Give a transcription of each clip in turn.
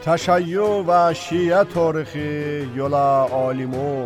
تشیع و شیعه تاریخی یولا عالمو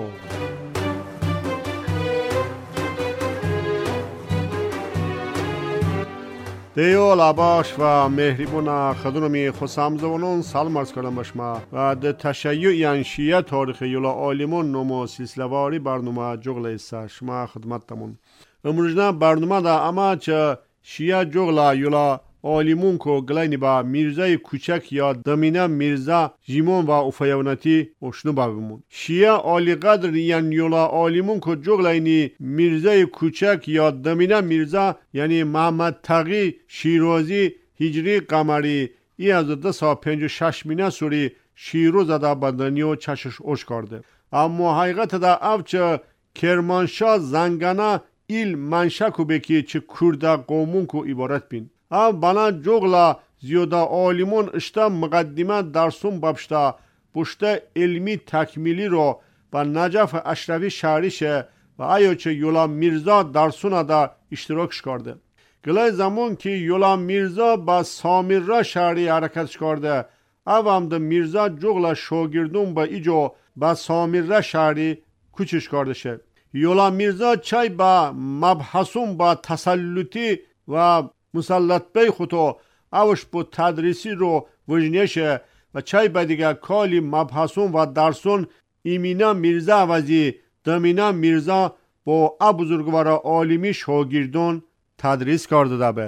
دیو لباش و مهربون خدونمی خسام زبانون سلام عرض کردم باشما و ده تشیع یان شیعه تاریخی یولا عالمو نمو سلسله‌واری برنامه جغل است شما خدمتتمون امروزنا برنامه دا اما چه شیعه جغل یولا عالمون کو گلاینی با میرزای کوچک یا دمینه میرزا جیمون و افیونتی اشنو بابمون شیعه عالی قدر یان یولا عالمون کو جغلاینی میرزای کوچک یا دمینه میرزا یعنی محمد تقی شیرازی هجری قمری ای از 256 مینه سوری شیروز دا بدنیو چشش اوش کرده اما حقیقت دا اوچه کرمانشاه زنگانه ایل منشکو بکی چه کرده قومون کو عبارت بین بنا جغلا زیاده عالمون اشتا مقدمه درسون بابشتا بشته علمی تکمیلی رو با نجف اشرفی شهریشه و ایوچه یولا میرزا درسون دا اشتراکش کرده گلای زمان که یولا میرزا با سامیرا شهری حرکتش کرده او هم ده میرزا جغلا شاگردون با ایجو با سامیرا شهری کوچش کرده شه یولا میرزا چای با مبحثون با تسلطی و مسلط بی خودو اوش با تدریسی رو وجنیشه و چای با دیگه کالی مبحثون و درسون ایمینا میرزا عوضی دمینا میرزا با بزرگوار عالمی شاگردون تدریس کرده دبه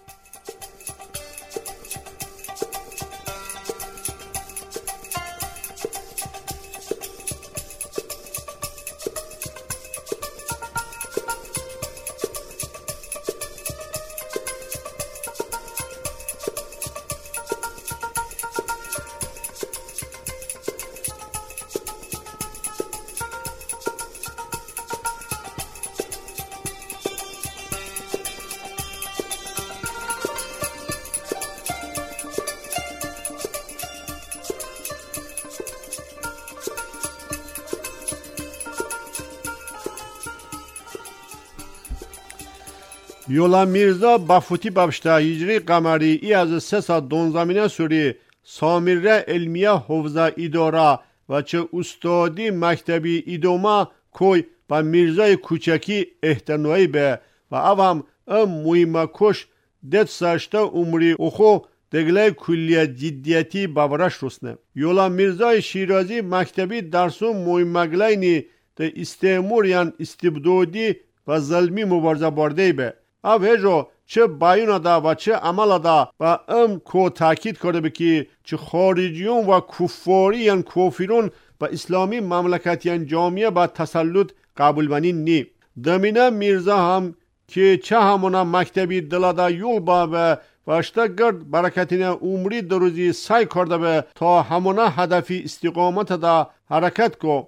یولا میرزا بافوتی بابشتا هجری قمری ای از 312 سوری سامیره علمیه حوزه اداره و چه استادی مکتبی ایدوما کوی با میرزای کوچکی احتنوی به و اوام مهمه کش دت ساشته عمری اخو دگله کلیه جدیتی باورش رسنه یولا میرزای شیرازی مکتبی درسون مهمه گلینی ده استعموریان استبدادی و ظلمی مبارزه برده به او هجو چه بیان دا و چه عمل دا و کو تاکید کرده بکی چه خارجیون و کفاریان کافرون با اسلامی مملکتیان جامعه با تسلط قبول بنین نی دمینه میرزا هم که چه همونا مکتبی دلادا یول با و اشتا گرد برکتین عمری دروزی سعی کرده به تا همونا هدفی استقامت دا حرکت کو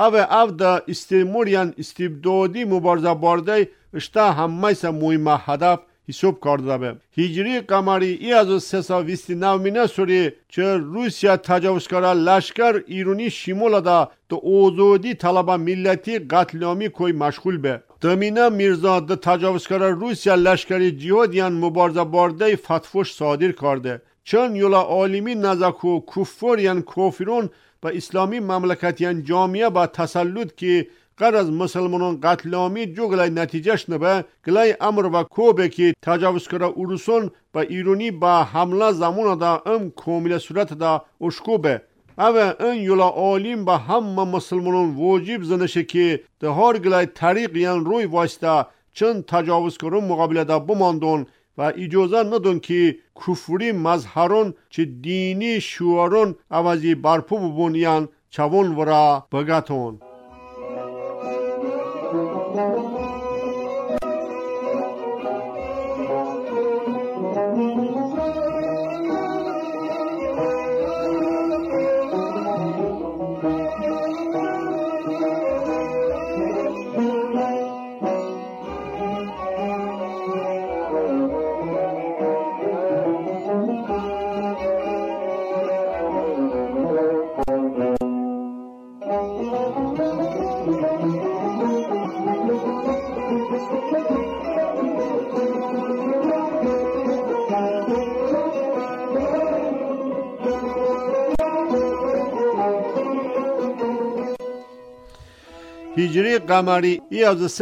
او دا استعماریان استبدادی مبارزه برده اشتا همه مهمه هدف حساب کرده به هجری قمری ای از 329 مینه سوری چه روسیا تجاوزکار لشکر ایرانی شمول دا آزادی طلب ملتی قتل کوی مشغول به دمینه میرزا دا تجاوزکار روسیا لشکری جهادیان مبارزه برده فتوش صادر کرده چون یولا عالمی نزاکو کفاریان کافرون با اسلامی مملکتیان جامعه با تسلط که قرار از مسلمانان قتل عامی جوگلای نتیجهش نبه گلای امر و کوبه که تجاوزکار اوروسون با ایرانی با حمله زمان دا کامل صورت دا اشکوبه او این یولا عالم با همه مسلمانان واجب زنشه که ده هر گلای طریق یان روی واسطه چند تجاوزکارون مقابله دا بماندون و اجازه ندون که کفری مظهرون چه دینی شعارون عوضی برپو ببونیان چوون ورا بگتون هجری قمری ای از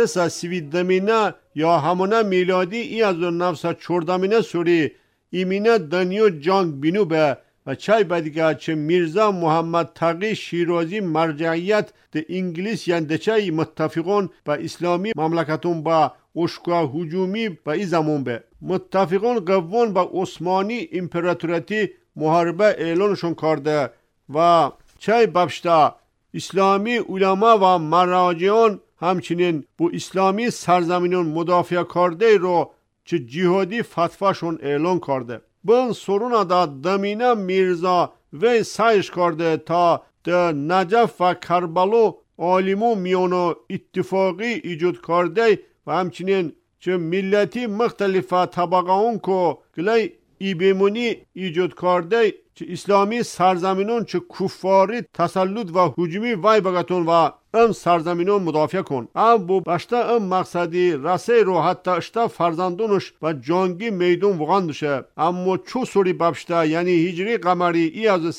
332 یا همونه میلادی ای از 914 سوری ایمینه دنیو جانگ بینو به و چای بدیگه چه میرزا محمد تقی شیرازی مرجعیت ده انگلیس ینده چای متفقون با اسلامی مملکتون با اشکا هجومی با ای زمان به متفقون قوان با عثمانی امپراتوریتی محاربه اعلانشون کرده و چای ببشته اسلامی علما و مراجعان همچنین با اسلامی سرزمینون مدافع کرده رو چه جهادی فتواشون اعلان کرده. بن سرون دا دمینه میرزا و سایش کرده تا ده نجف و کربلو عالمو میانو اتفاقی ایجاد کرده و همچنین چه ملتی مختلفه طبقه اون که گلی ایبیمونی ایجاد کرده چه اسلامی سرزمینون چه کفاری تسلط و هجومی وای بگتون و ام سرزمینون مدافع کن. ام بو بشته ام مقصدی رسه رو حتی اشته فرزندونش و جانگی میدون وغاندشه. اما چو سوری ببشته یعنی هجری قمری ای از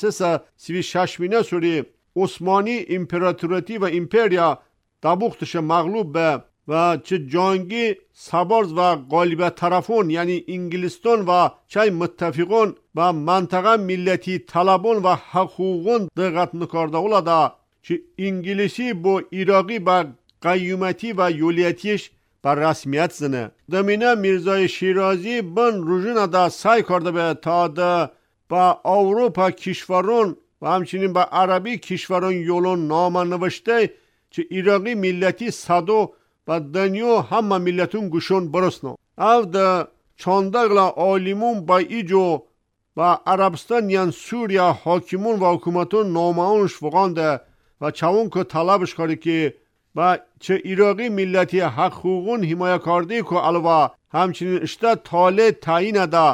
336 سوری عثمانی امپراتوریتی و امپریا دبوختش مغلوب به و چه جانگی سبارز و غالب طرفون یعنی انگلستان و چای متفقون و منطقه ملتی طلبون و حقوقون دقت نکرده اولاده چه انگلیسی با ایراقی با قیومتی و یولیتیش بر رسمیت زنه. دمینه میرزای شیرازی بن روژون دا سعی کرده به تا ده با اروپا کشورون و همچنین با عربی کشورون یولون نامه نوشته چه ایراقی ملتی صدو و دنیو همه ملتون گوشون برسنو. او ده چاندگلا عالمون با ایجو و عربستان یان سوریا حاکمون و حکومتون نامهانش وقانده و چون که طلبش کرده که و چه ایراقی ملتی حقوقون حمایه کرده که علاوه همچنین اشته تاله تعیین ده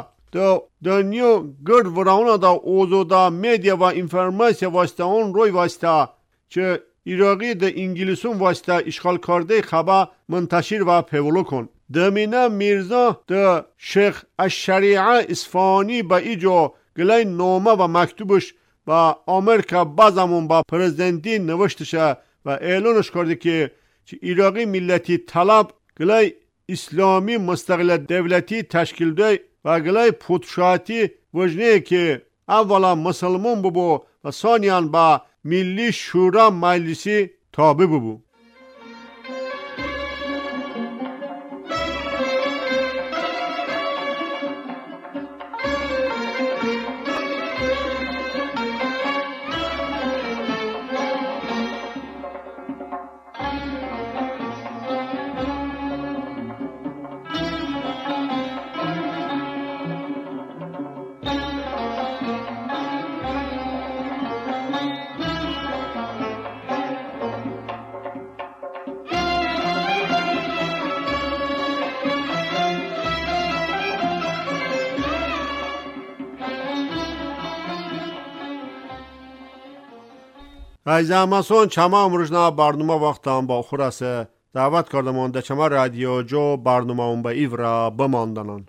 دنیو گرد ورانه ده اوزو ده میدیا و انفرماسیا واسطه اون روی واسطه چه ایراقی ده انگلیسون واسطه اشغال کرده خبر منتشر و پیولو کن. دمینه میرزا ده شیخ الشریعه اصفهانی با ایجو گلای نامه و مکتوبش با امریکا بازمون با پرزیدنتی نوشتشه و اعلانش کرده که ایراقی ملتی طلب گلای اسلامی مستقل دولتی تشکیل ده و گلای پادشاهی وجنه که اولا مسلمان ببو و ثانیان با ملی شورا مجلسی تابع ببو. Այժմասոն չամա ամրուժնա բարնումա վաղտան բա խուրասը դավատ կարդաման դե չամա ռադիո ջո բարնումա ունբա իվրա բմանդանան